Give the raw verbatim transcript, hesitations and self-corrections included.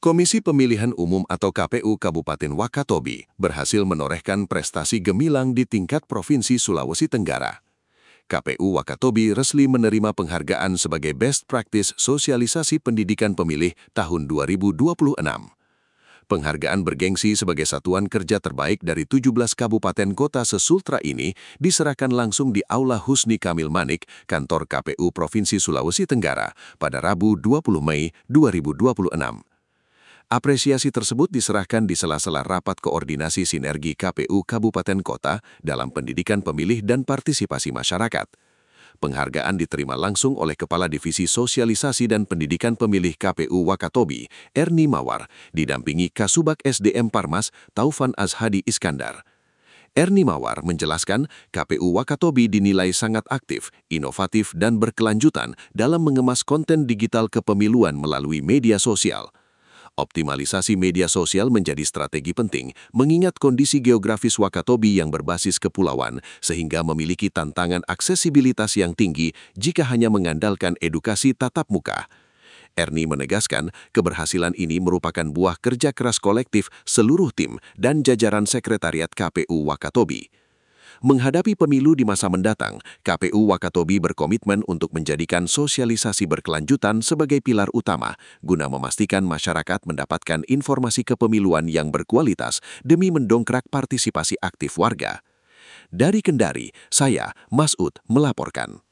Komisi Pemilihan Umum atau K P U Kabupaten Wakatobi berhasil menorehkan prestasi gemilang di tingkat Provinsi Sulawesi Tenggara. K P U Wakatobi resmi menerima penghargaan sebagai Best Practice Sosialisasi Pendidikan Pemilih tahun dua ribu dua puluh enam. Penghargaan bergengsi sebagai satuan kerja terbaik dari tujuh belas kabupaten kota se-Sultra ini diserahkan langsung di Aula Husni Kamil Manik, kantor K P U Provinsi Sulawesi Tenggara, pada Rabu dua puluh Mei dua ribu dua puluh enam. Apresiasi tersebut diserahkan di sela-sela rapat koordinasi sinergi K P U Kabupaten Kota dalam pendidikan pemilih dan partisipasi masyarakat. Penghargaan diterima langsung oleh Kepala Divisi Sosialisasi dan Pendidikan Pemilih K P U Wakatobi, Erni Mawar, didampingi Kasubag S D M Parmas, Taufan Azhadi Iskandar. Erni Mawar menjelaskan K P U Wakatobi dinilai sangat aktif, inovatif, dan berkelanjutan dalam mengemas konten digital kepemiluan melalui media sosial. Optimalisasi media sosial menjadi strategi penting, mengingat kondisi geografis Wakatobi yang berbasis kepulauan, sehingga memiliki tantangan aksesibilitas yang tinggi jika hanya mengandalkan edukasi tatap muka. Erni menegaskan, keberhasilan ini merupakan buah kerja keras kolektif seluruh tim dan jajaran Sekretariat K P U Wakatobi. Menghadapi pemilu di masa mendatang, K P U Wakatobi berkomitmen untuk menjadikan sosialisasi berkelanjutan sebagai pilar utama, guna memastikan masyarakat mendapatkan informasi kepemiluan yang berkualitas demi mendongkrak partisipasi aktif warga. Dari Kendari, saya, Masud, melaporkan.